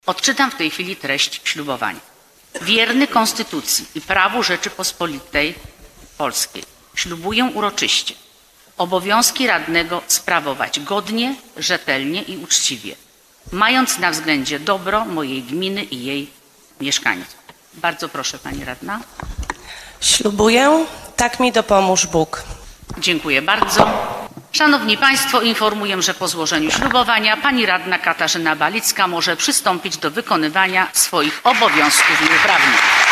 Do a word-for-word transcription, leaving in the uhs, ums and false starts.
Odczytam w tej chwili treść ślubowania. Wierny Konstytucji i prawu Rzeczypospolitej Polskiej ślubuję uroczyście obowiązki radnego sprawować godnie, rzetelnie i uczciwie, mając na względzie dobro mojej gminy i jej mieszkańców. Bardzo proszę, pani radna. Ślubuję, tak mi dopomóż Bóg. Dziękuję bardzo. Szanowni Państwo, informuję, że po złożeniu ślubowania pani radna Katarzyna Balicka może przystąpić do wykonywania swoich obowiązków i uprawnień.